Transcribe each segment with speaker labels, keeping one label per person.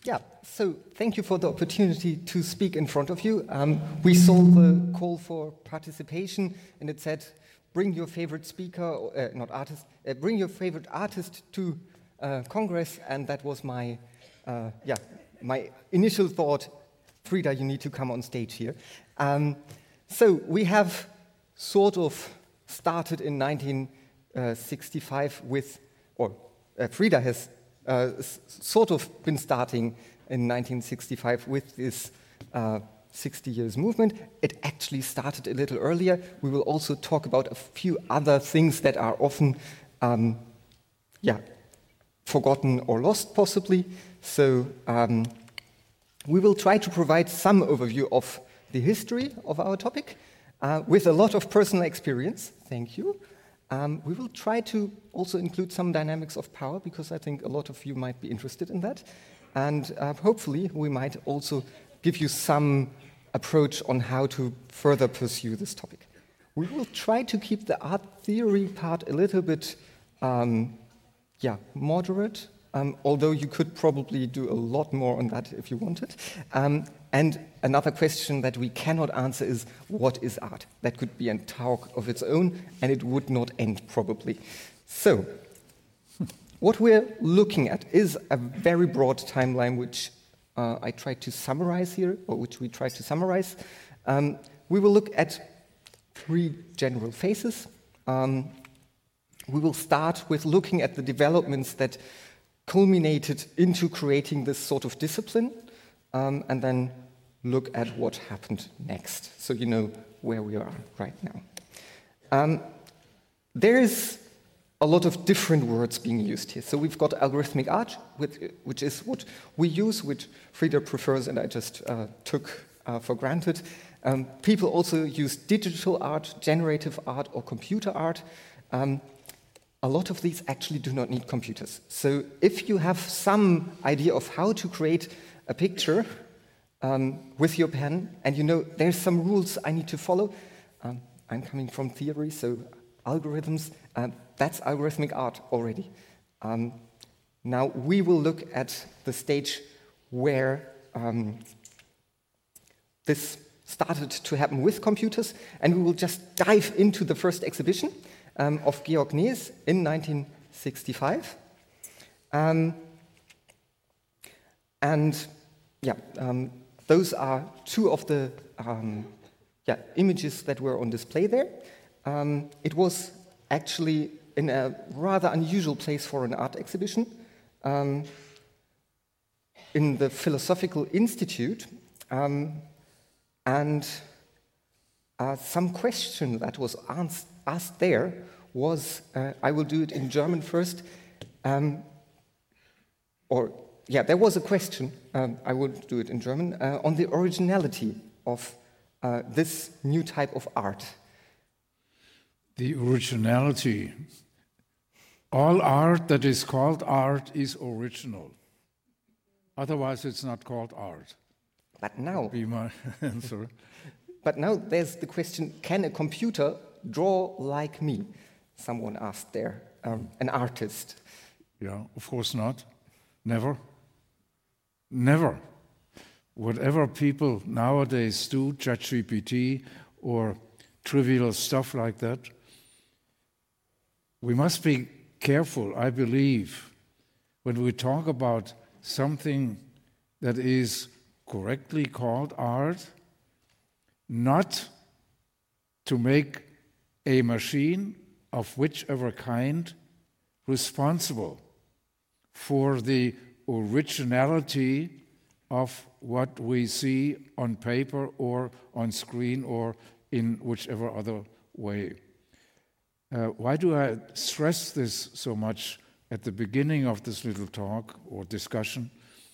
Speaker 1: Yeah, so thank you for the opportunity to speak in front of you. We saw the call for participation, and it said, bring your favorite speaker, not artist, bring your favorite artist to Congress, and that was my initial thought. Frida, you need to come on stage here. So we have sort of started in 1965 with, or Frida has sort of been starting in 1965 with this 60 years movement. It actually started a little earlier. We will also talk about a few other things that are often forgotten or lost possibly. So we will try to provide some overview of the history of our topic with a lot of personal experience. Thank you. We will try to also include some dynamics of power, because I think a lot of you might be interested in that. And hopefully we might also give you some approach on how to further pursue this topic. We will try to keep the art theory part a little bit moderate, although you could probably do a lot more on that if you wanted. And another question that we cannot answer is, what is art? That could be a talk of its own, and it would not end probably. So, what we're looking at is a very broad timeline, which I tried to summarize here, or which we tried to summarize. We will look at three general phases. We will start with looking at the developments that culminated into creating this sort of discipline, and then look at what happened next, so you know where we are right now. There is a lot of different words being used here. So we've got algorithmic art, which is what we use, which Frida prefers, and I just took for granted. People also use digital art, generative art, or computer art. A lot of these actually do not need computers. So if you have some idea of how to create a picture with your pen, and you know there's some rules I need to follow, I'm coming from theory, so algorithms, that's algorithmic art already. Now we will look at the stage where this started to happen with computers, and we will just dive into the first exhibition of Georg Nees in 1965. Those are two of the images that were on display there. It was actually in a rather unusual place for an art exhibition in the Philosophical Institute, and some question that was asked there was, I will do it in German first, there was a question, I will do it in German, on the originality of this new type of art.
Speaker 2: The originality. All art that is called art is original. Otherwise, it's not called art.
Speaker 1: But now...
Speaker 2: Be my answer.
Speaker 1: But now there's the question, can a computer draw like me? Someone asked there, an artist.
Speaker 2: Yeah, of course not. Never. Never. Whatever people nowadays do, ChatGPT or trivial stuff like that, we must be careful, I believe, when we talk about something that is correctly called art, not to make a machine of whichever kind responsible for the originality of what we see on paper or on screen or in whichever other way. Why do I stress this so much at the beginning of this little talk or discussion?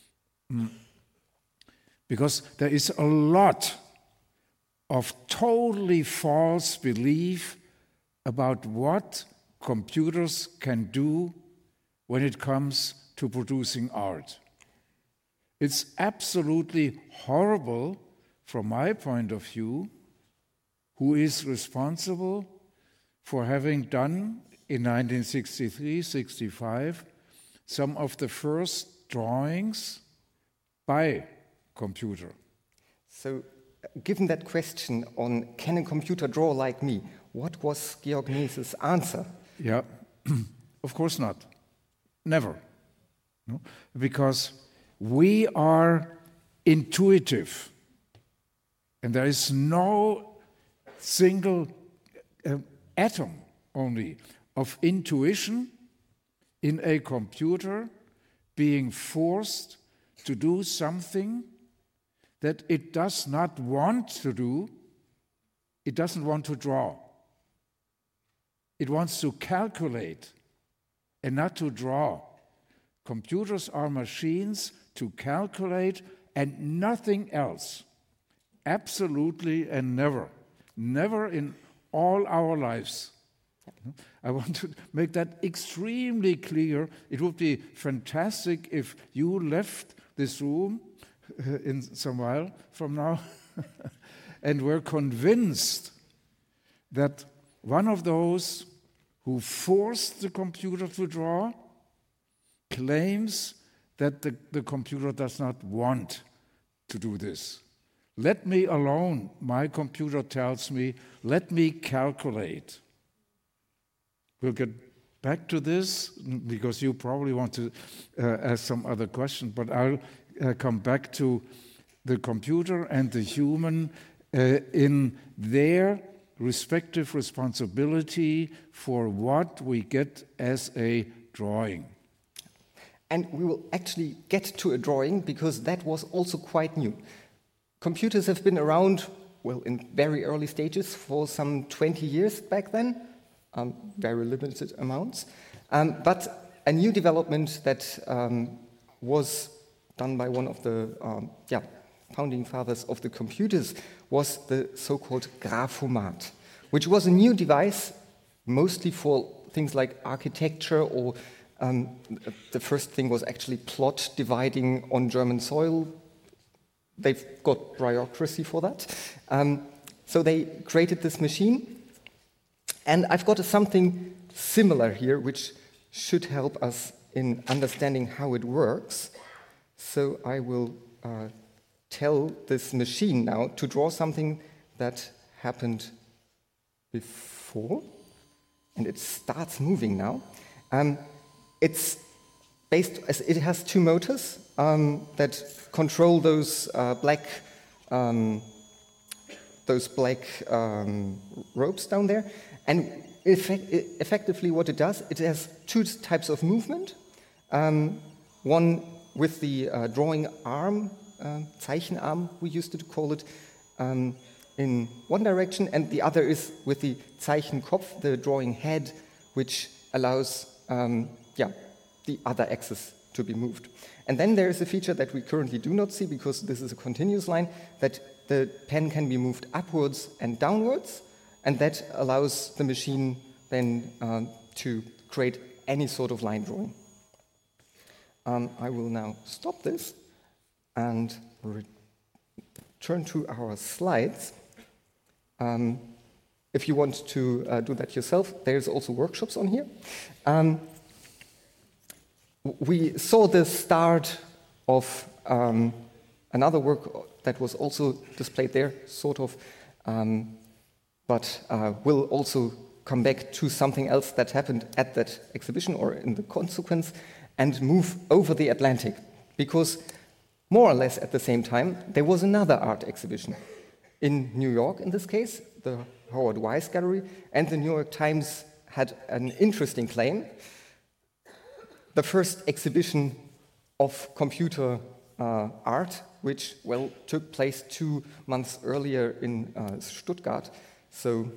Speaker 2: Because there is a lot of totally false belief about what computers can do when it comes to producing art. It's absolutely horrible from my point of view. Who is responsible for having done in 1963-65 some of the first drawings by computer.
Speaker 1: So, given that question on can a computer draw like me, what was Georg Nies's answer?
Speaker 2: Yeah, of course not. Never. No? Because we are intuitive. And there is no single atom only of intuition in a computer being forced to do something that it does not want to do. It doesn't want to draw. It wants to calculate and not to draw. Computers are machines to calculate and nothing else. Absolutely and never. Never in all our lives. I want to make that extremely clear. It would be fantastic if you left this room in some while from now and were convinced that one of those who forced the computer to draw claims that the computer does not want to do this. Let me alone, my computer tells me, let me calculate. We'll get back to this because you probably want to ask some other question, but I'll come back to the computer and the human in their respective responsibility for what we get as a drawing.
Speaker 1: And we will actually get to a drawing because that was also quite new. Computers have been around, well, in very early stages for some 20 years back then, very limited amounts. But a new development that was done by one of the founding fathers of the computers was the so-called Graphomat, which was a new device mostly for things like architecture or the first thing was actually plot dividing on German soil. They've got bureaucracy for that. So they created this machine. And I've got something similar here, which should help us in understanding how it works. So I will tell this machine now to draw something that happened before. And it starts moving now. It has two motors that control those black ropes down there. And effectively what it does, it has two types of movement. One with the drawing arm, Zeichenarm, we used to call it, in one direction, and the other is with the Zeichenkopf, the drawing head, which allows the other axis to be moved. And then there is a feature that we currently do not see because this is a continuous line, that the pen can be moved upwards and downwards, and that allows the machine then to create any sort of line drawing. I will now stop this and return to our slides. If you want to do that yourself, there's also workshops on here. We saw the start of another work that was also displayed there, sort of, but we'll also come back to something else that happened at that exhibition or in the consequence and move over the Atlantic, because more or less at the same time there was another art exhibition in New York, in this case, the Howard Weiss Gallery, and the New York Times had an interesting claim. The first exhibition of computer art, which, well, took place 2 months earlier in Stuttgart. So,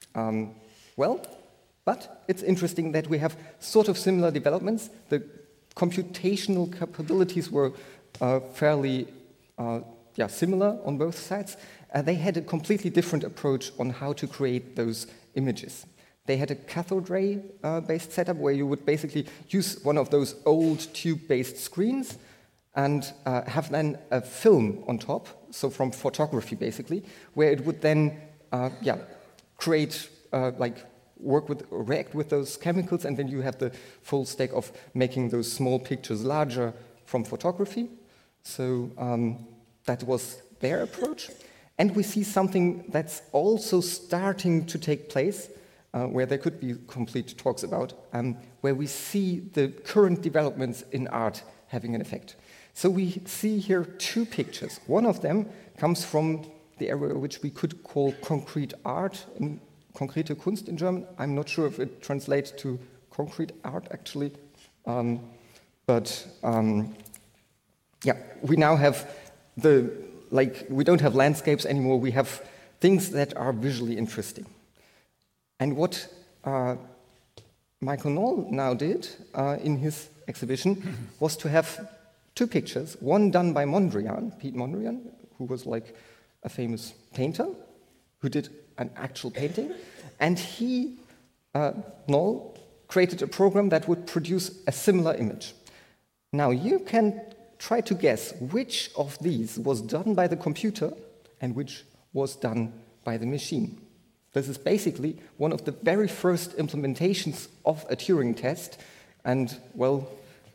Speaker 1: but it's interesting that we have sort of similar developments. The computational capabilities were fairly similar on both sides. They had a completely different approach on how to create those images. They had a cathode ray-based setup where you would basically use one of those old tube-based screens and have then a film on top, so from photography basically, where it would then create, react with those chemicals, and then you have the full stack of making those small pictures larger from photography. So that was their approach. And we see something that's also starting to take place, where there could be complete talks about, where we see the current developments in art having an effect. So we see here two pictures. One of them comes from the area which we could call concrete art, konkrete Kunst in German. I'm not sure if it translates to concrete art, actually. Yeah, we now have we don't have landscapes anymore, we have things that are visually interesting. And what Michael Noll now did in his exhibition was to have two pictures, one done by Mondrian, Piet Mondrian, who was like a famous painter, who did an actual painting, and he, Noll, created a program that would produce a similar image. Now you can try to guess which of these was done by the computer and which was done by the machine. This is basically one of the very first implementations of a Turing test, and well,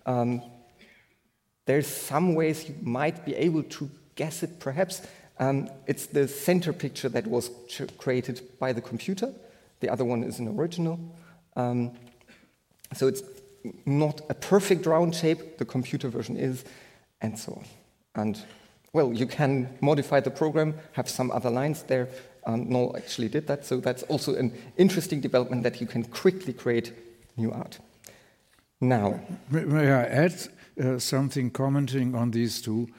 Speaker 1: there's some ways you might be able to guess it perhaps. It's the center picture that was created by the computer. The other one is an original. So it's not a perfect round shape, the computer version is, and so on. And, well, you can modify the program, have some other lines there. Noll actually did that, so that's also an interesting development that you can quickly create new art. Now,
Speaker 2: may I add something commenting on these two?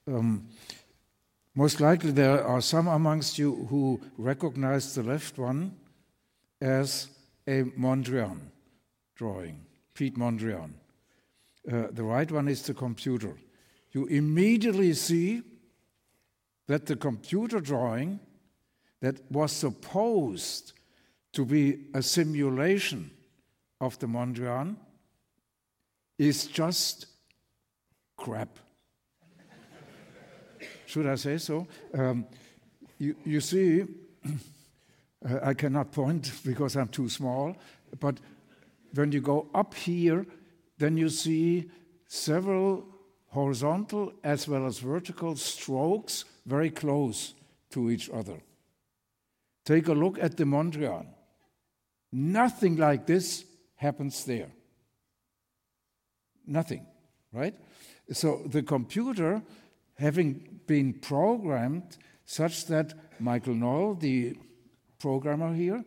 Speaker 2: Most likely there are some amongst you who recognize the left one as a Mondrian drawing, Piet Mondrian. The right one is the computer. You immediately see that the computer drawing that was supposed to be a simulation of the Mondrian is just crap. Should I say so? You see, I cannot point because I'm too small, but when you go up here, then you see several horizontal as well as vertical strokes very close to each other. Take a look at the Mondrian. Nothing like this happens there. Nothing, right? So the computer, having been programmed such that Michael Noll, the programmer here,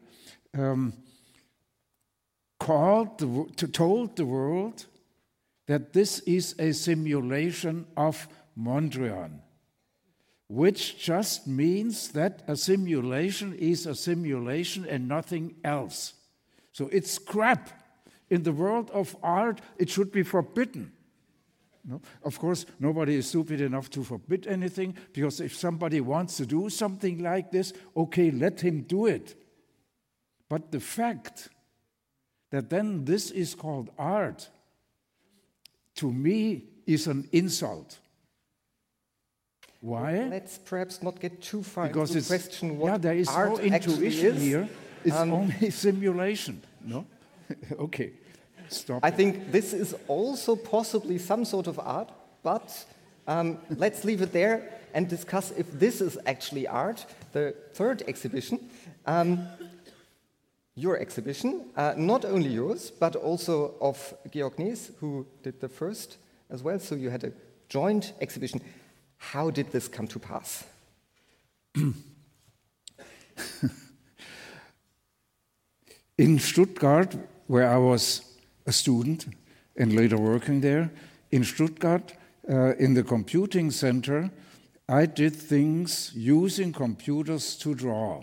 Speaker 2: told the world that this is a simulation of Mondrian, which just means that a simulation is a simulation and nothing else. So it's crap. In the world of art, it should be forbidden. No? Of course, nobody is stupid enough to forbid anything, because if somebody wants to do something like this, okay, let him do it. But the fact that then this is called art, to me, is an insult. Why?
Speaker 1: Well, let's perhaps not get too far
Speaker 2: because
Speaker 1: into the question what
Speaker 2: there is
Speaker 1: art
Speaker 2: no intuition
Speaker 1: is.
Speaker 2: Here. It's only simulation. No? Okay, stop.
Speaker 1: I think this is also possibly some sort of art, but let's leave it there and discuss if this is actually art. The third exhibition, your exhibition, not only yours, but also of Georg Nees, who did the first as well. So you had a joint exhibition. How did this come to pass?
Speaker 2: In Stuttgart, where I was a student and later working there, in Stuttgart, in the computing center, I did things using computers to draw.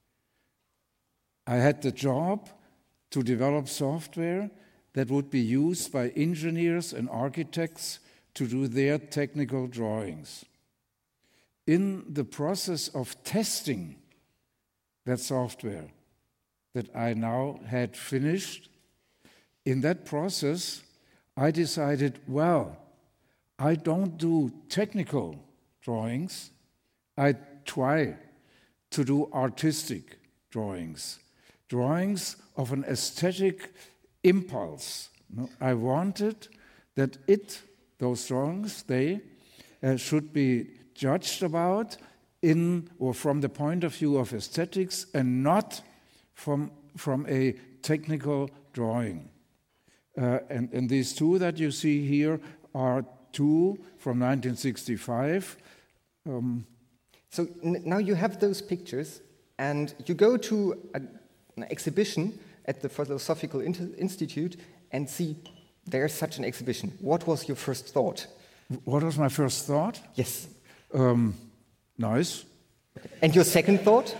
Speaker 2: I had the job to develop software that would be used by engineers and architects to do their technical drawings. In the process of testing that software that I now had finished, in that process, I decided, well, I don't do technical drawings. I try to do artistic drawings, drawings of an aesthetic impulse. I wanted that those drawings, they should be judged about in or from the point of view of aesthetics and not from a technical drawing. And these two that you see here are two from 1965.
Speaker 1: So now you have those pictures, and you go to an exhibition at the Philosophical Institute and see there's such an exhibition. What was your first thought?
Speaker 2: What was my first thought?
Speaker 1: Yes.
Speaker 2: Nice.
Speaker 1: And your second thought?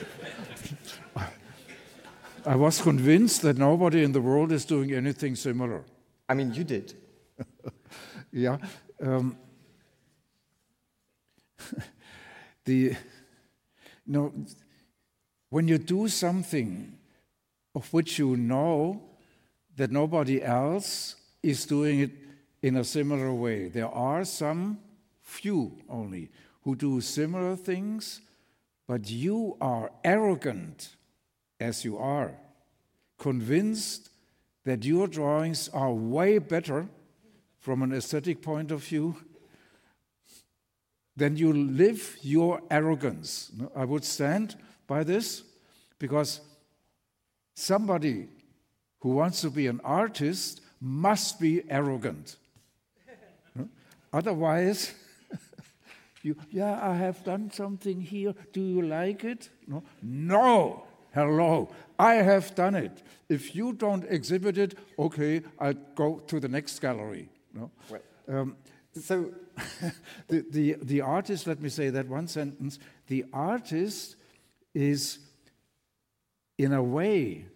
Speaker 2: I was convinced that nobody in the world is doing anything similar.
Speaker 1: I mean, you did.
Speaker 2: Yeah. When you do something of which you know that nobody else is doing it in a similar way, there are some few only who do similar things, but you are arrogant as you are, convinced that your drawings are way better from an aesthetic point of view, then you live your arrogance. I would stand by this because somebody who wants to be an artist must be arrogant. Otherwise, I have done something here. Do you like it? No. Hello, I have done it. If you don't exhibit it, okay, I'll go to the next gallery.
Speaker 1: Well,
Speaker 2: so the artist, let me say that one sentence, the artist is in a way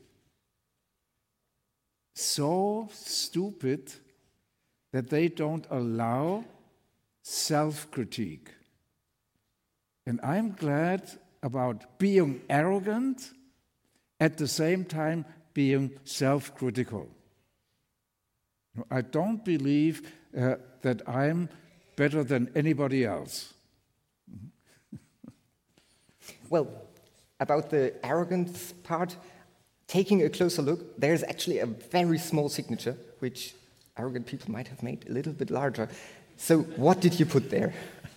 Speaker 2: so stupid that they don't allow self-critique. And I'm glad about being arrogant, at the same time being self-critical. I don't believe that I'm better than anybody else.
Speaker 1: Well, about the arrogance part, taking a closer look, there's actually a very small signature, which arrogant people might have made a little bit larger. So what did you put there?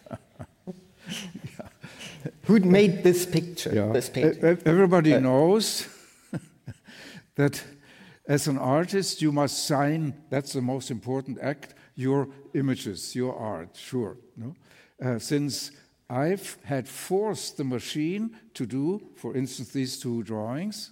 Speaker 1: Who made this picture, this painting?
Speaker 2: Everybody knows that as an artist you must sign, that's the most important act, your images, your art, sure. Since I've had forced the machine to do, for instance, these two drawings,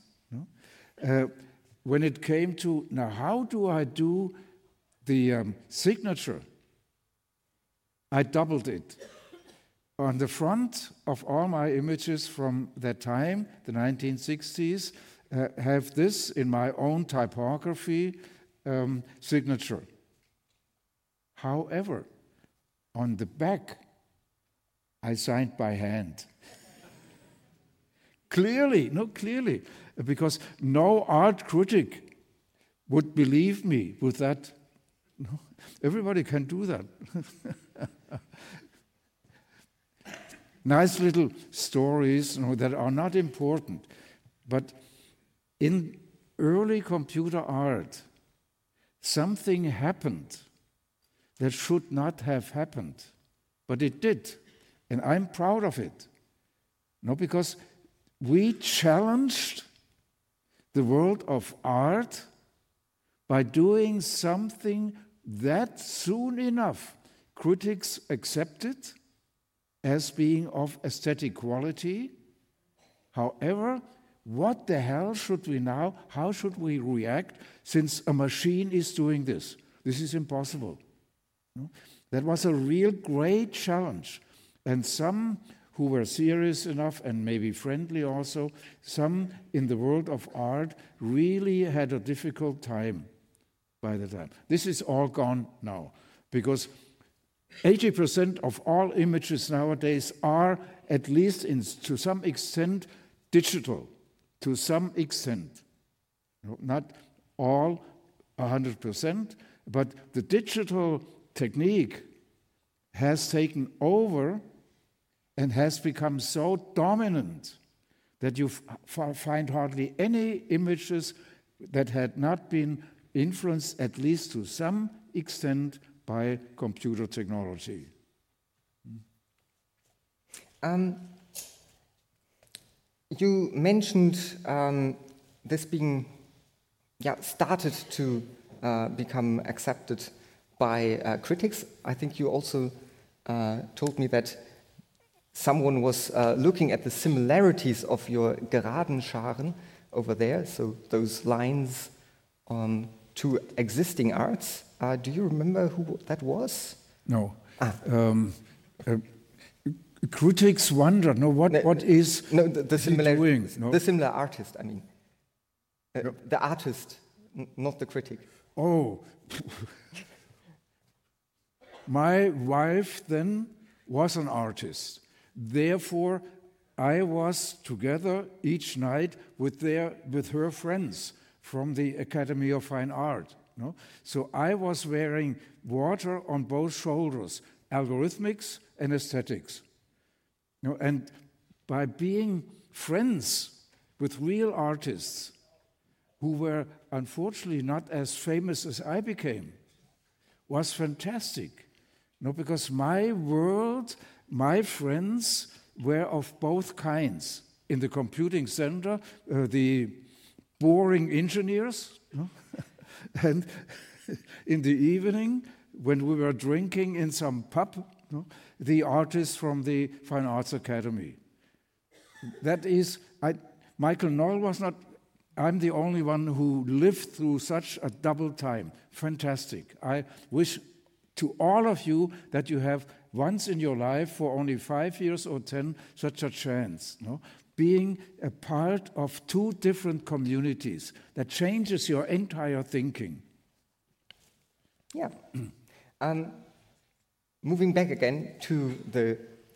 Speaker 2: when it came to, now how do I do the signature? I doubled it. On the front of all my images from that time, the 1960s, have this in my own typography signature. However, on the back, I signed by hand. Clearly, because no art critic would believe me with that. No, everybody can do that. Nice little stories that are not important. But in early computer art, something happened that should not have happened. But it did. And I'm proud of it. Because we challenged the world of art by doing something that soon enough critics accepted as being of aesthetic quality. However, what the hell should we now, how should we react since a machine is doing this? This is impossible. That was a real great challenge. And some who were serious enough and maybe friendly also, some in the world of art really had a difficult time by the time. This is all gone now because 80% of all images nowadays are at least to some extent digital, to some extent. Not all 100%, but the digital technique has taken over and has become so dominant that you find hardly any images that had not been influenced, at least to some extent, by computer technology.
Speaker 1: You mentioned this being started to become accepted by critics. I think you also told me that someone was looking at the similarities of your geraden Scharen over there, so those lines to existing arts. Do you remember who that was?
Speaker 2: No. Critics wonder, what is
Speaker 1: the similar
Speaker 2: doing?
Speaker 1: The similar artist, I mean. The artist, not the critic.
Speaker 2: Oh. My wife then was an artist. Therefore, I was together each night with her friends from the Academy of Fine Art. So I was wearing water on both shoulders, algorithmics and aesthetics. And by being friends with real artists who were unfortunately not as famous as I became, was fantastic. Because my world, my friends were of both kinds. In the computing center, the boring engineers, and in the evening, when we were drinking in some pub, the artists from the Fine Arts Academy. That is, Michael Noll was not, I'm the only one who lived through such a double time. Fantastic. I wish to all of you that you have once in your life, for only 5 years or 10, such a chance. Being a part of two different communities that changes your entire thinking.
Speaker 1: Yeah. Moving back again to the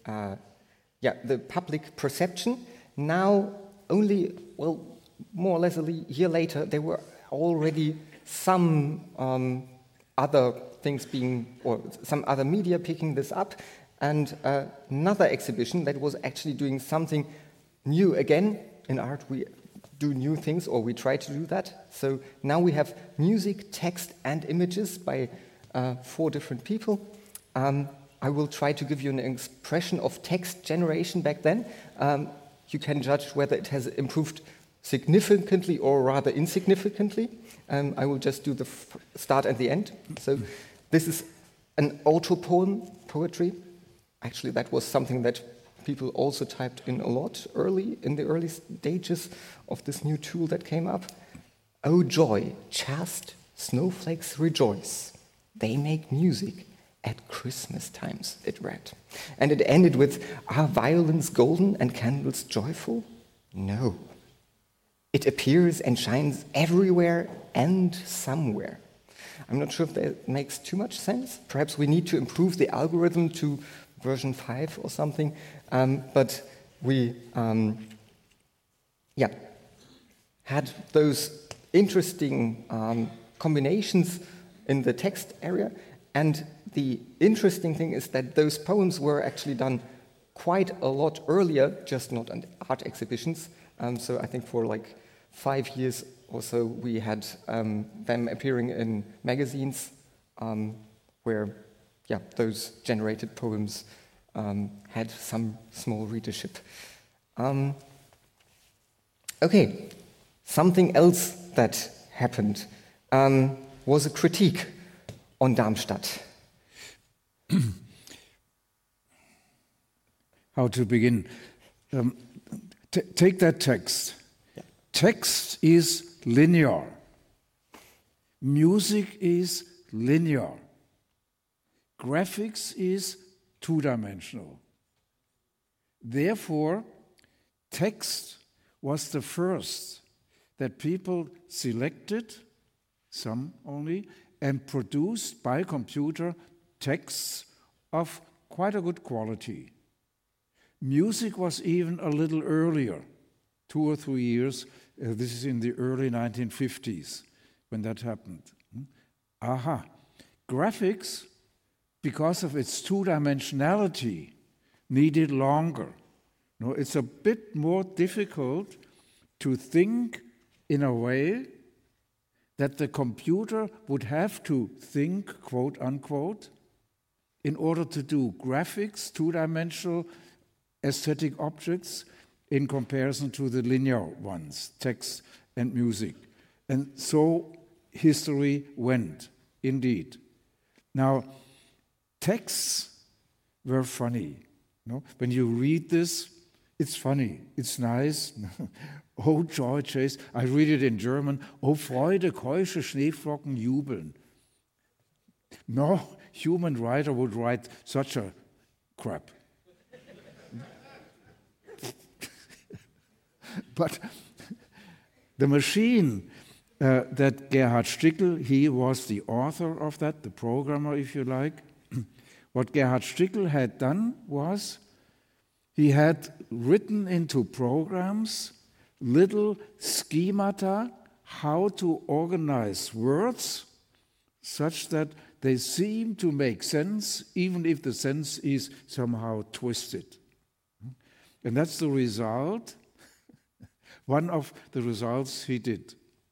Speaker 1: public perception. Now, only more or less a year later, there were already some other things or some other media picking this up, and another exhibition that was actually doing something new again. In art, we do new things, or we try to do that. So now we have music, text, and images by 4 different people. I will try to give you an expression of text generation back then. You can judge whether it has improved significantly or rather insignificantly. I will just do the start and the end. So this is an poetry. Actually, that was something that people also typed in a lot in the early stages of this new tool that came up. Oh joy, chaste snowflakes rejoice. They make music at Christmas times, it read. And it ended with, are violins golden and candles joyful? No. It appears and shines everywhere and somewhere. I'm not sure if that makes too much sense. Perhaps we need to improve the algorithm to version 5 or something. But we had those interesting combinations in the text area. And the interesting thing is that those poems were actually done quite a lot earlier, just not on art exhibitions. So I think for like 5 years or so, we had them appearing in magazines where, those generated poems had some small readership. Okay, something else that happened was a critique on Darmstadt.
Speaker 2: How to begin? Take that text. Yeah. Text is linear. Music is linear. Graphics is two-dimensional. Therefore, text was the first that people selected, some only, and produced by computer texts of quite a good quality. Music was even a little earlier, 2 or 3 years. This is in the early 1950s when that happened. Graphics, because of its two-dimensionality, needed longer. It's a bit more difficult to think in a way that the computer would have to think, quote unquote, in order to do graphics, two-dimensional aesthetic objects in comparison to the linear ones, text and music. And so history went, indeed. Now, texts were funny. No? When you read this, it's funny, it's nice. Oh, joy, chase. I read it in German. Oh, Freude, keusche Schneeflocken jubeln. No human writer would write such a crap. But the machine that Gerhard Stickel, he was the author of that, the programmer, if you like. What Gerhard Stickel had done was he had written into programs little schemata how to organize words such that they seem to make sense, even if the sense is somehow twisted. And that's the result, one of the results he did.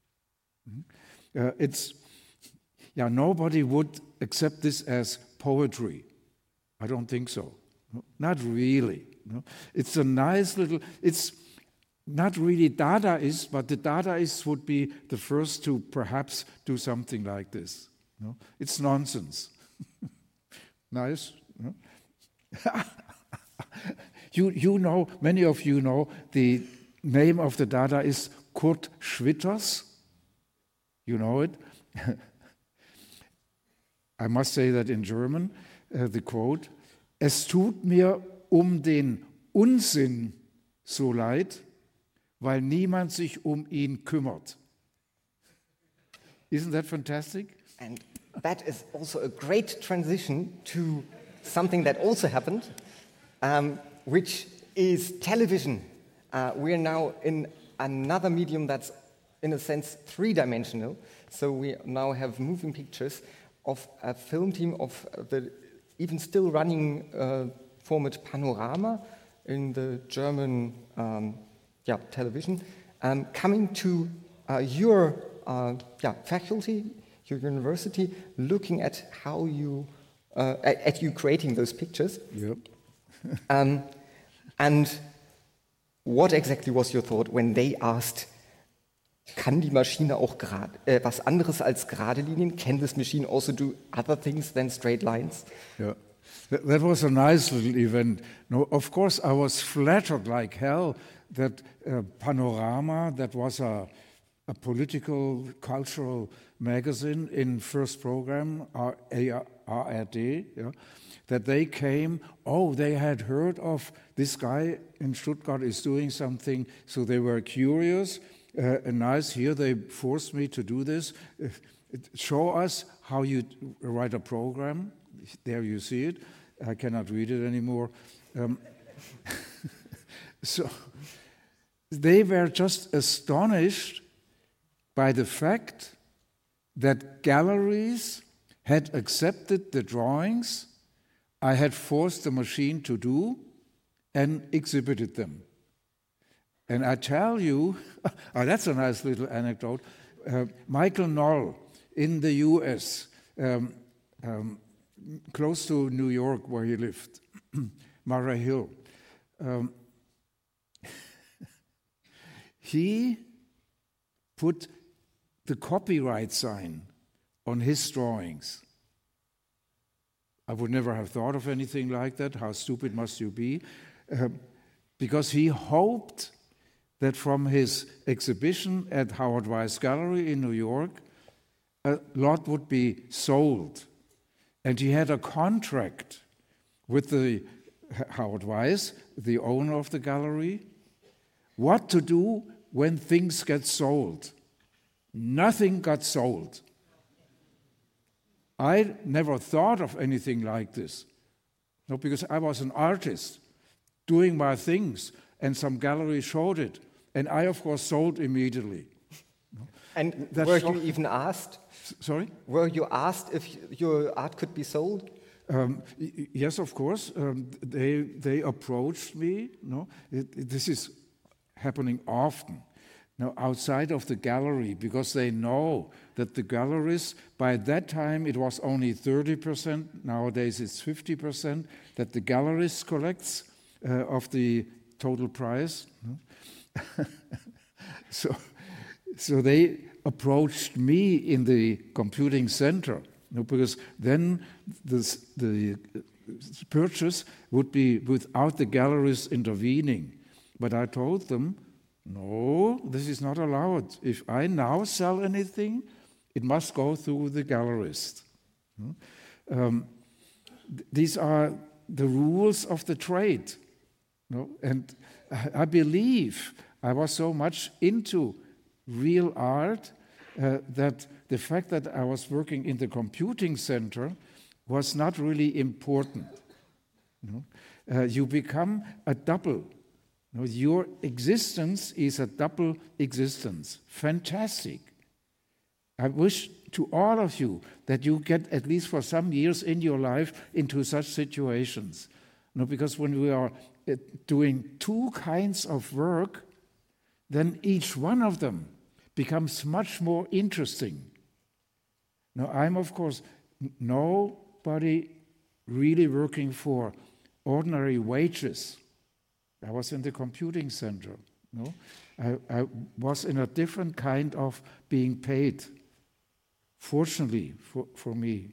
Speaker 2: Nobody would accept this as poetry. I don't think so. No, not really. No. It's a nice little, it's not really Dadaist, but the Dadaists would be the first to perhaps do something like this. No? It's nonsense. Nice. No? You know, many of you know, the name of the Dadaist Kurt Schwitters. You know it? I must say that in German, the quote, "Es tut mir den Unsinn so leid, weil niemand sich ihn kümmert." Isn't that fantastic?
Speaker 1: And that is also a great transition to something that also happened, which is television. We are now in another medium that's, in a sense, three-dimensional. So we now have moving pictures of a film team of the even still running format Panorama in the German television, coming to your faculty, your university, looking at how you creating those pictures.
Speaker 2: Yep.
Speaker 1: And what exactly was your thought when they asked, kann die Maschine auch was anderes als gerade Linien? Can this machine also do other things than straight lines?
Speaker 2: Yeah. That was a nice little event. No, of course, I was flattered like hell that Panorama, that was a political, cultural magazine in first program, ARD, that they came, they had heard of this guy in Stuttgart is doing something, so they were curious. And nice, here they forced me to do this. Show us how you write a program. There you see it. I cannot read it anymore. So they were just astonished by the fact that galleries had accepted the drawings I had forced the machine to do and exhibited them. And I tell you, that's a nice little anecdote. Michael Knoll in the US, close to New York where he lived, Murray Hill, he put the copyright sign on his drawings. I would never have thought of anything like that. How stupid must you be? Because he hoped that from his exhibition at Howard Weiss Gallery in New York, a lot would be sold. And he had a contract with the Howard Weiss, the owner of the gallery, what to do when things get sold. Nothing got sold. I never thought of anything like this. No, because I was an artist doing my things, and some gallery showed it. And I, of course, sold immediately.
Speaker 1: And were you even asked?
Speaker 2: Sorry?
Speaker 1: Were you asked if your art could be sold?
Speaker 2: Yes, of course. They approached me. No, this is happening often. Now, outside of the gallery, because they know that the galleries, by that time it was only 30%, nowadays it's 50%, that the galleries collects of the total price. So they approached me in the computing center, because then the purchase would be without the galleries intervening. But I told them, no, this is not allowed. If I now sell anything, it must go through the gallerist. These are the rules of the trade. And I believe I was so much into real art that the fact that I was working in the computing center was not really important. You become a double. Your existence is a double existence. Fantastic. I wish to all of you that you get, at least for some years in your life, into such situations. Because when we are doing two kinds of work, then each one of them becomes much more interesting. Now, I'm, of course, nobody really working for ordinary wages. I was in the computing center. I was in a different kind of being paid, fortunately for me.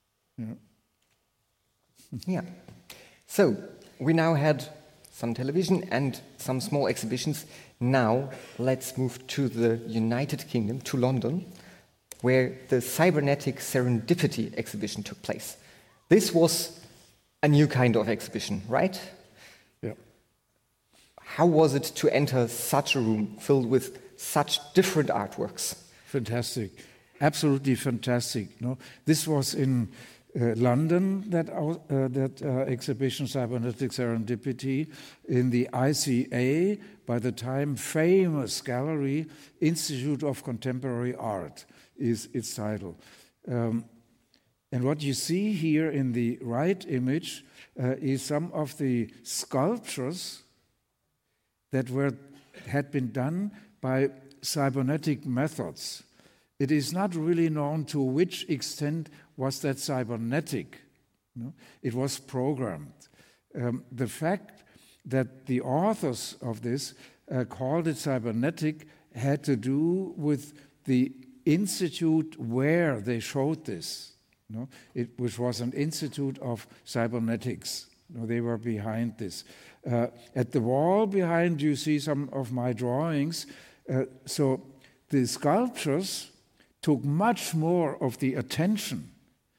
Speaker 1: Yeah. So, we now had some television and some small exhibitions. Now, let's move to the United Kingdom, to London, where the Cybernetic Serendipity exhibition took place. This was a new kind of exhibition, right?
Speaker 2: Yeah.
Speaker 1: How was it to enter such a room filled with such different artworks?
Speaker 2: Fantastic. Absolutely fantastic. This was in London, that exhibition, Cybernetic Serendipity, in the ICA, by the time famous gallery, Institute of Contemporary Art is its title. And what you see here in the right image is some of the sculptures that had been done by cybernetic methods. It is not really known to which extent was that cybernetic. It was programmed. The fact that the authors of this called it cybernetic had to do with the institute where they showed this, which was an institute of cybernetics. They were behind this. At the wall behind, you see some of my drawings. So the sculptures took much more of the attention.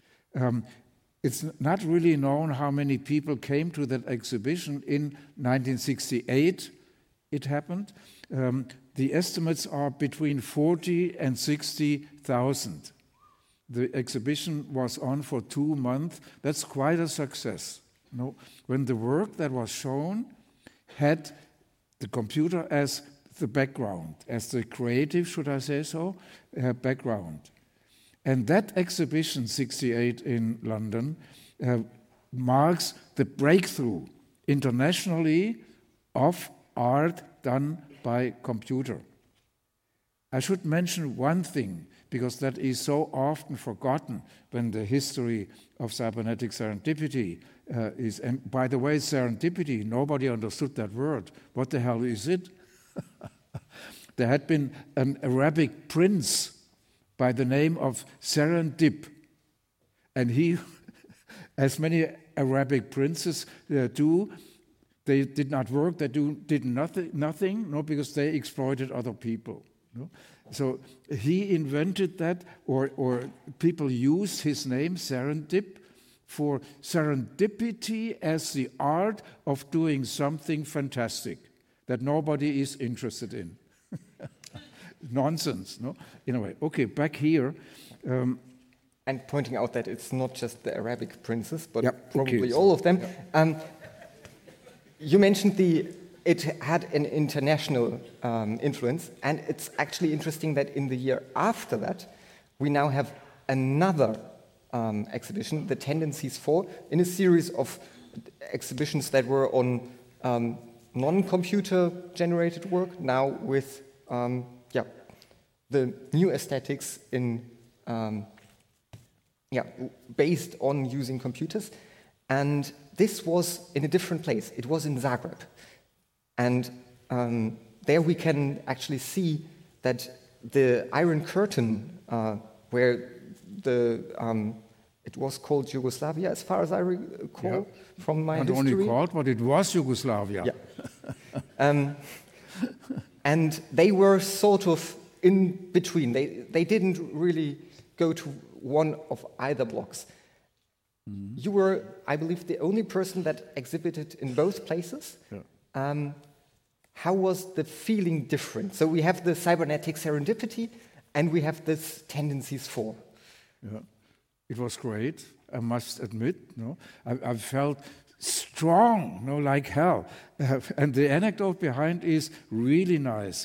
Speaker 2: It's not really known how many people came to that exhibition. In 1968, it happened. The estimates are between 40 and 60,000. The exhibition was on for 2 months. That's quite a success. When the work that was shown had the computer as the background, as the creative, should I say so, background. And that exhibition, 68 in London, marks the breakthrough internationally of art done by computer. I should mention one thing, because that is so often forgotten when the history of cybernetic serendipity is. And by the way, serendipity, nobody understood that word. What the hell is it? There had been an Arabic prince by the name of Serendip, and he, as many Arabic princes do, they did not work, they did nothing, because they exploited other people. So he invented that, or people used his name, Serendip, for serendipity as the art of doing something fantastic that nobody is interested in. Nonsense, in a way. Okay, back here.
Speaker 1: And pointing out that it's not just the Arabic princes, but probably
Speaker 2: okay,
Speaker 1: all of them. Yeah. You mentioned it had an international influence, and it's actually interesting that in the year after that, we now have another exhibition, The Tendencies For, in a series of exhibitions that were on non-computer generated work, now with the new aesthetics in based on using computers. And this was in a different place. It was in Zagreb. And there we can actually see that the Iron Curtain, where it was called Yugoslavia, as far as I recall from my history.
Speaker 2: Not only called, but it was Yugoslavia.
Speaker 1: Yeah. And they were sort of in between. They didn't really go to one of either blocks. Mm-hmm. You were, I believe, the only person that exhibited in both places. Yeah. How was the feeling different? So we have the cybernetic serendipity, and we have this tendencies for.
Speaker 2: Yeah. It was great, I must admit. No, I felt strong, like hell. And the anecdote behind is really nice.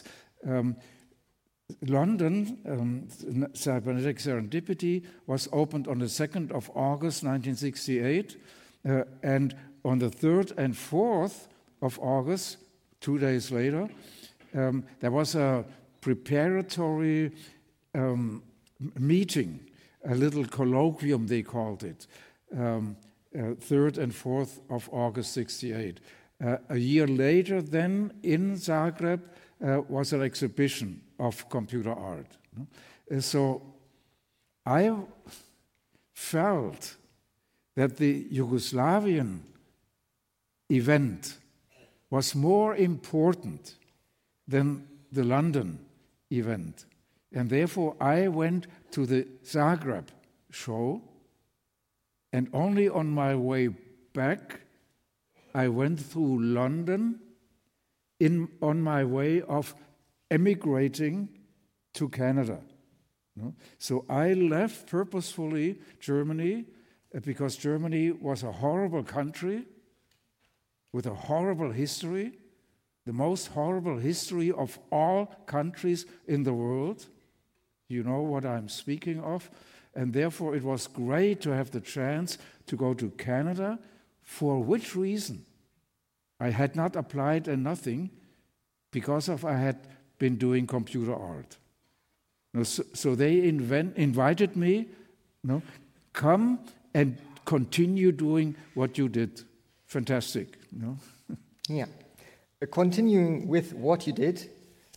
Speaker 2: London, Cybernetic Serendipity, was opened on the 2nd of August 1968, and on the 3rd and 4th of August, 2 days later, there was a preparatory meeting, a little colloquium, they called it, 3rd and 4th of August 68. A year later then, in Zagreb, was an exhibition of computer art. So I felt that the Yugoslavian event was more important than the London event. And therefore I went to the Zagreb show, and only on my way back I went through London on my way of emigrating to Canada. So I left purposefully Germany because Germany was a horrible country with a horrible history, the most horrible history of all countries in the world. You know what I'm speaking of. And therefore it was great to have the chance to go to Canada, for which reason I had not applied and nothing, because I had been doing computer art. So they invited me, come and continue doing what you did. Fantastic.
Speaker 1: Yeah. Continuing with what you did,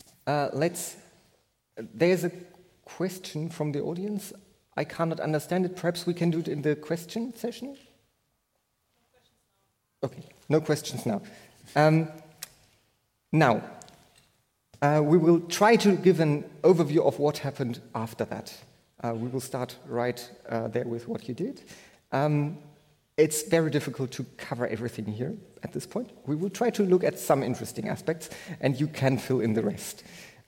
Speaker 1: there's a question from the audience. I cannot understand it. Perhaps we can do it in the question session? Okay, no questions now. Now, we will try to give an overview of what happened after that. We will start right there with what you did. It's very difficult to cover everything here at this point. We will try to look at some interesting aspects, and you can fill in the rest.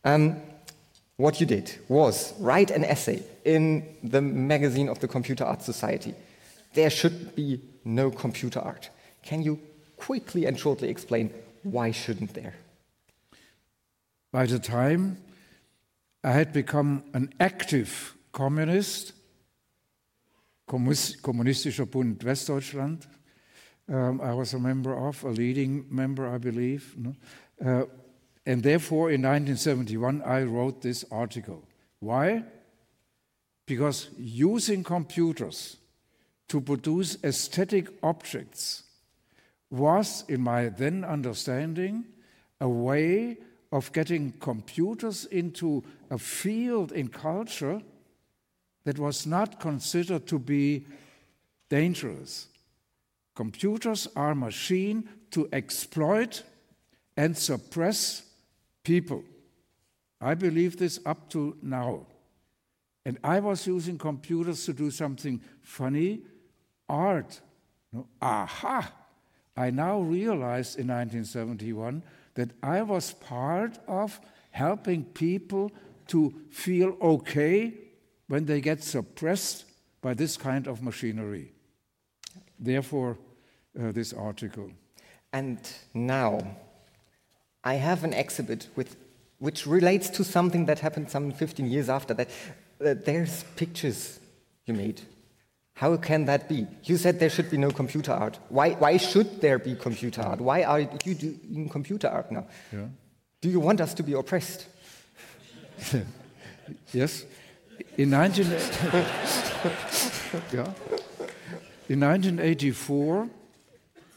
Speaker 1: What you did was write an essay in the magazine of the Computer Art Society. There should be no computer art. Can you quickly and shortly explain why shouldn't there?
Speaker 2: By the time I had become an active communist, Kommunistischer Bund Westdeutschland, I was a leading member, I believe. And therefore, in 1971, I wrote this article. Why? Because using computers to produce aesthetic objects was, in my then understanding, a way of getting computers into a field in culture that was not considered to be dangerous. Computers are machines to exploit and suppress people. I believe this up to now. And I was using computers to do something funny, art. Aha! I now realized in 1971 that I was part of helping people to feel okay when they get suppressed by this kind of machinery. Therefore, this article.
Speaker 1: And now, I have an exhibit which relates to something that happened some 15 years after that. There's pictures you made. How can that be? You said there should be no computer art. Why should there be computer art? Why are you doing computer art now? Yeah. Do you want us to be oppressed?
Speaker 2: Yes. In 1984,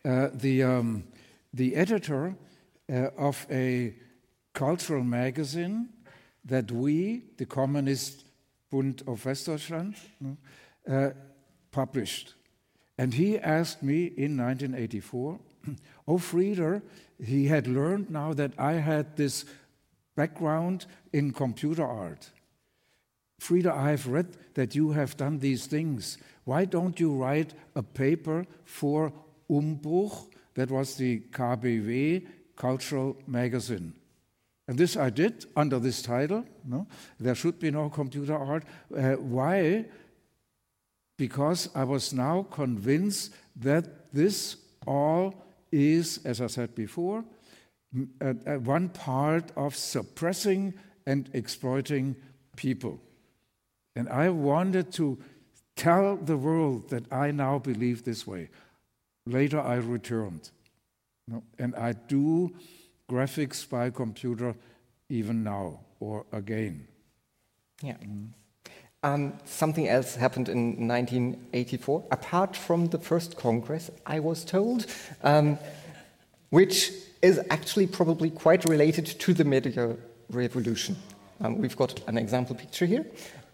Speaker 2: the editor of a cultural magazine that we, the Communist Bund of Westdeutschland, published. And he asked me in 1984, oh, Frieder, he had learned now that I had this background in computer art. Frieder, I have read that you have done these things. Why don't you write a paper for Umbruch, that was the KBW cultural magazine? And this I did under this title. No? There should be no computer art. Why? Because I was now convinced that this all is, as I said before, one part of suppressing and exploiting people. And I wanted to tell the world that I now believe this way. Later I returned. And I do graphics by computer even now or again.
Speaker 1: Yeah. Something else happened in 1984, apart from the first Congress, I was told, which is actually probably quite related to the media revolution. We've got an example picture here.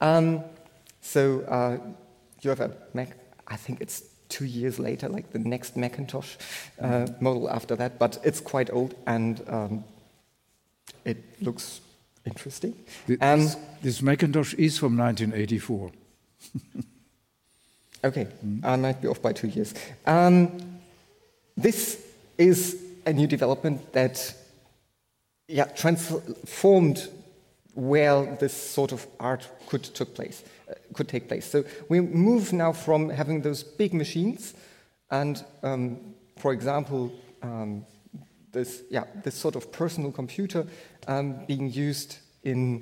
Speaker 1: So you have a Mac, I think it's 2 years later, like the next Macintosh model after that, but it's quite old and it looks interesting.
Speaker 2: This Macintosh is from 1984.
Speaker 1: Okay, I might be off by 2 years. This is a new development that transformed where this sort of art could take place. So we move now from having those big machines and, for example, this sort of personal computer being used in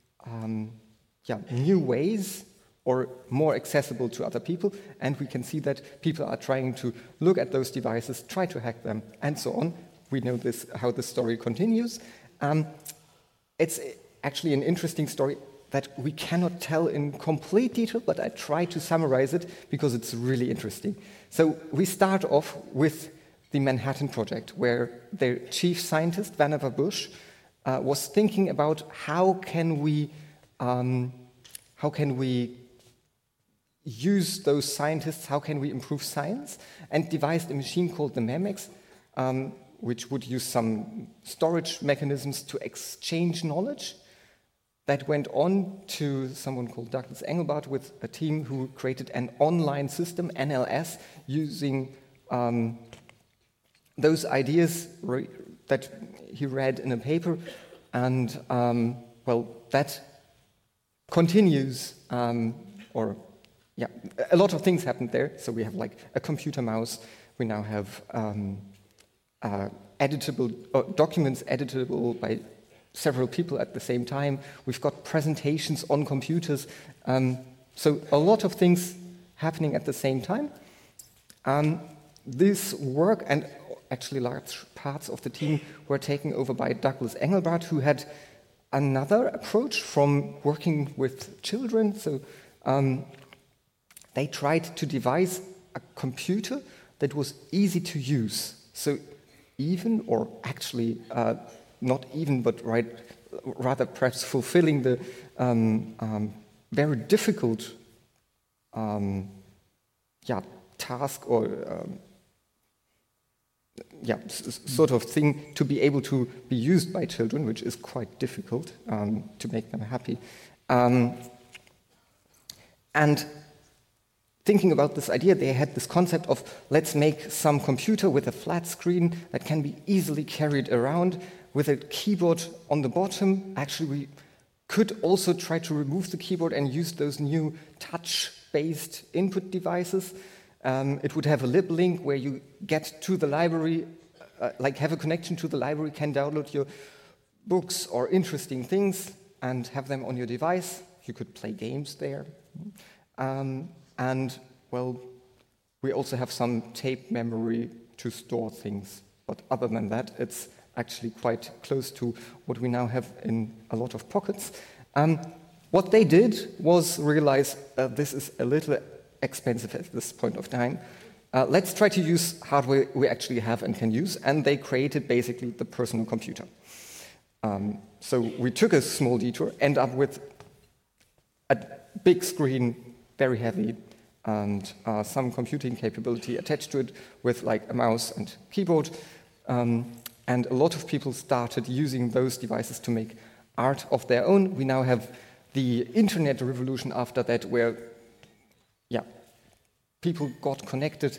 Speaker 1: new ways or more accessible to other people, and we can see that people are trying to look at those devices, try to hack them, and so on. We know this, how the story continues. It's actually an interesting story that we cannot tell in complete detail, but I try to summarize it because it's really interesting. So we start off with the Manhattan Project, where their chief scientist, Vannevar Bush, was thinking about how can we use those scientists, how can we improve science, and devised a machine called the Memex, which would use some storage mechanisms to exchange knowledge. That went on to someone called Douglas Engelbart with a team who created an online system, NLS, using those ideas that he read in a paper, and that continues, a lot of things happened there. So we have like a computer mouse, we now have documents editable by several people at the same time. We've got presentations on computers. So a lot of things happening at the same time. This work, and actually large parts of the team, were taken over by Douglas Engelbart, who had another approach from working with children. So they tried to devise a computer that was easy to use. So even, or actually not even, but rather perhaps fulfilling the very difficult task or sort of thing to be able to be used by children, which is quite difficult to make them happy. And thinking about this idea, they had this concept of let's make some computer with a flat screen that can be easily carried around with a keyboard on the bottom. Actually, we could also try to remove the keyboard and use those new touch-based input devices. It would have a lib link where you get to the library, have a connection to the library, can download your books or interesting things and have them on your device. You could play games there. And, we also have some tape memory to store things. But other than that, it's actually quite close to what we now have in a lot of pockets. What they did was realize this is a little expensive at this point of time. let's try to use hardware we actually have and can use, and they created basically the personal computer. So we took a small detour, end up with a big screen, very heavy, and some computing capability attached to it with like a mouse and keyboard. And a lot of people started using those devices to make art of their own. We now have the internet revolution after that, where people got connected.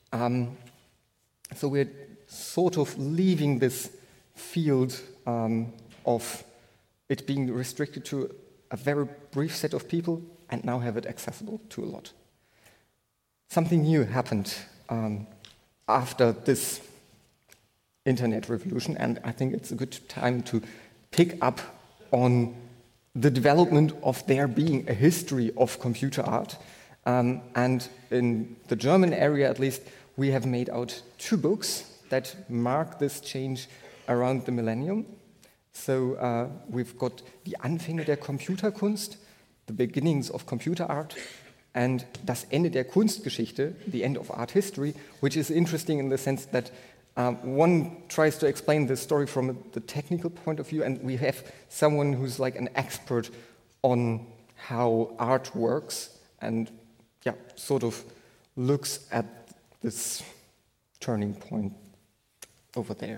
Speaker 1: So we're sort of leaving this field of it being restricted to a very brief set of people and now have it accessible to a lot. Something new happened after this internet revolution, and I think it's a good time to pick up on the development of there being a history of computer art. And in the German area, at least, we have made out 2 books that mark this change around the millennium. So we've got Die Anfänge der Computerkunst, the beginnings of computer art, and Das Ende der Kunstgeschichte, the end of art history, which is interesting in the sense that one tries to explain the story from the technical point of view, and we have someone who's like an expert on how art works and sort of looks at this turning point over there.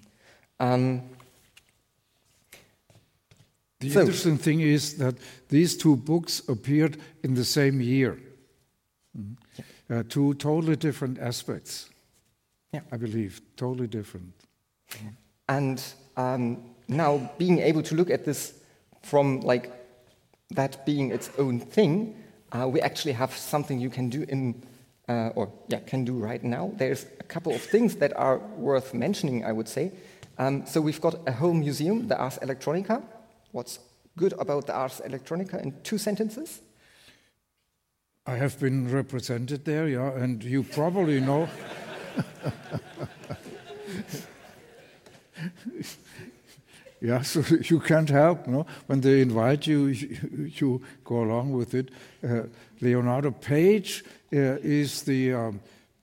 Speaker 2: The interesting thing is that these 2 books appeared in the same year. 2 totally different aspects. I believe, totally different.
Speaker 1: And now being able to look at this from like that being its own thing, we actually have something you can do can do right now. There's a couple of things that are worth mentioning, I would say. So we've got a whole museum, the Ars Electronica. What's good about the Ars Electronica in 2 sentences?
Speaker 2: I have been represented there, and you probably know. So you can't help, no? When they invite you, you go along with it. Leonardo Page is the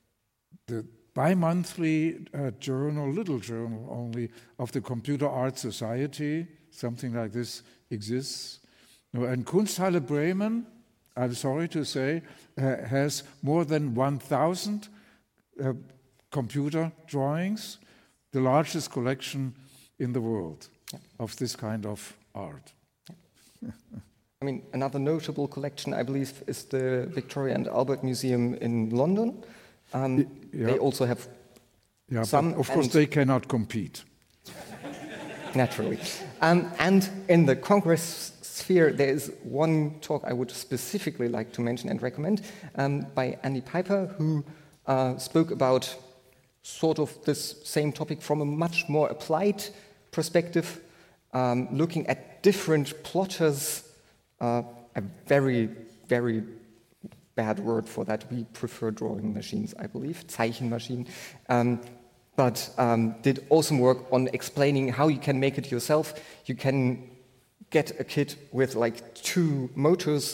Speaker 2: bi-monthly little journal only of the Computer Art Society. Something like this exists. And Kunsthalle Bremen, I'm sorry to say, has more than 1,000 computer drawings, the largest collection in the world of this kind of art.
Speaker 1: I mean, another notable collection, I believe, is the Victoria and Albert Museum in London. They also have some.
Speaker 2: Of course, they cannot compete.
Speaker 1: Naturally. And in the Congress sphere, there is one talk I would specifically like to mention and recommend by Andy Piper, who spoke about sort of this same topic from a much more applied perspective, looking at different plotters, a very, very bad word for that. We prefer drawing machines, I believe, Zeichenmaschinen. But did awesome work on explaining how you can make it yourself. You can get a kit with like 2 motors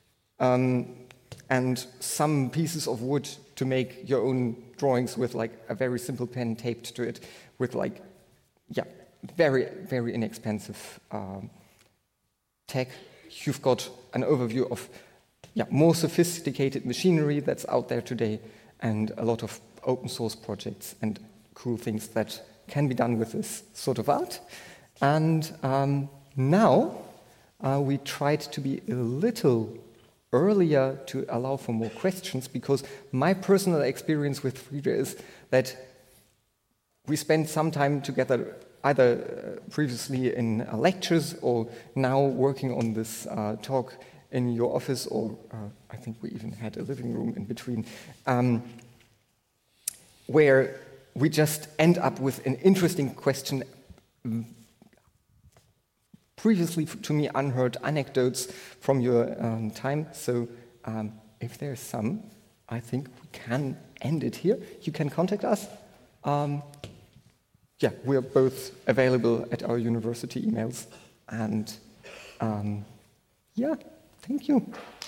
Speaker 1: and some pieces of wood to make your own drawings with like a very simple pen taped to it with like, very, very inexpensive tech. You've got an overview of more sophisticated machinery that's out there today and a lot of open source projects and cool things that can be done with this sort of art. And now we tried to be a little earlier to allow for more questions, because my personal experience with Friede is that we spent some time together, either previously in lectures or now working on this talk in your office, or I think we even had a living room in between, where we just end up with an interesting question, previously to me unheard anecdotes from your time. So if there's some, I think we can end it here. You can contact us. We're both available at our university emails. And thank you.